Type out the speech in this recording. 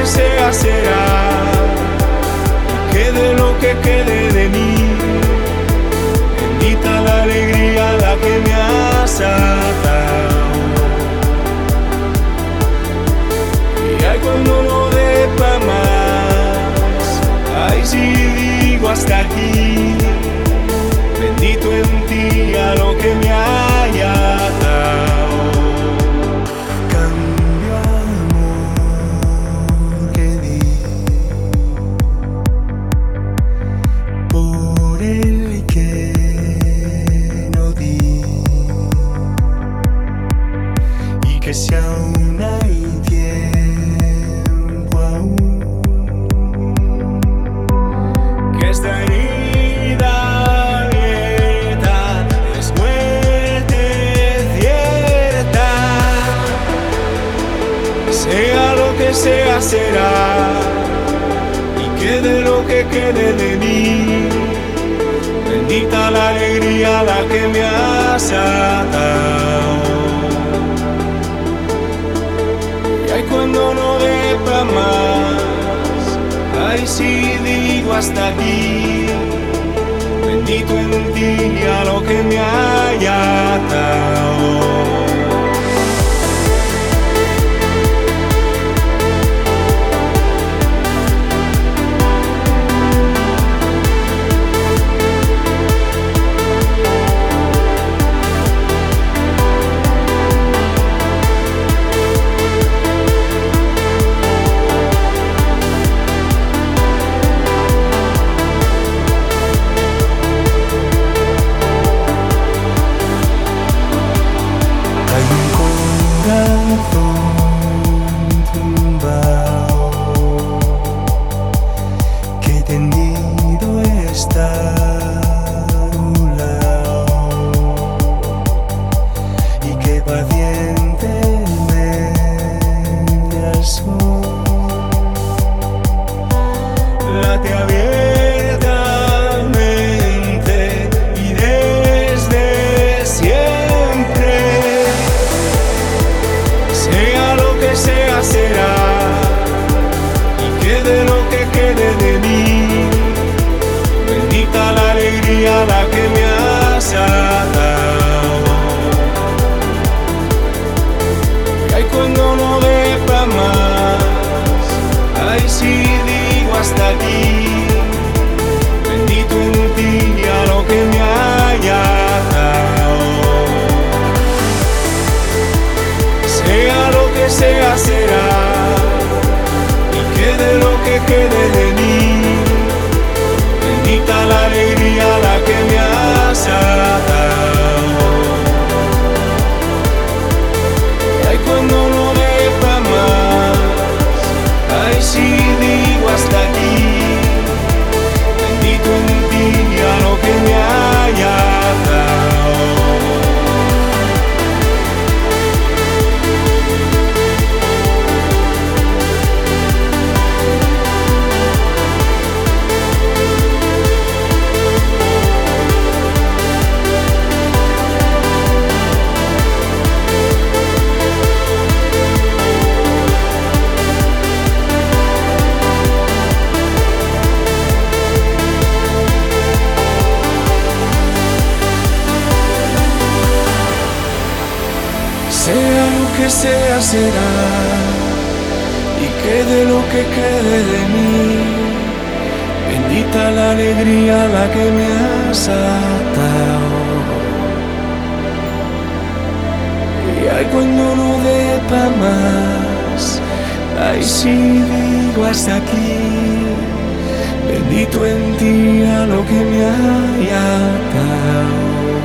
sea será, y quede lo que quede de mí. Bendita la alegría a la que me has atado. Y ay, cuando no dé pa' más, ay, si digo hasta aquí. Bendito en ti a lo que me haya dado. Cambio amor que di por el que no di, y que si aún hay tiempo aún, Que esta herida abierta es muerte cierta. Sea lo que sea será, y quede lo que quede de mí. Bendita la alegría a la que me has atado. Y ay, cuando no dé pa' más, ay, si digo hasta aquí. Bendito en ti a lo que me haya atado. que tendido está a un lado, y que pacientemente alzó, Late abiertamente y desde siempre. Sea lo que sea será, y quede lo que quede de mí. Bendita la alegría a la que me has atado. Y ay, cuando no dé pa' más, ay, si digo hasta aquí. Bendito en ti a lo que me haya dado. Sea lo que sea será, y quede lo que quede de mí. Bendita la alegría a la que me has atado. Y ay, cuando no dé pa' más, ay, si digo hasta aquí. Bendito en ti a lo que me haya dado. Sea lo que sea será, y quede lo que quede de mí. Bendita la alegría a la que me has atado. Y ay, cuando no dé pa' más, ay, si digo hasta aquí. Bendito en ti a lo que me haya atado.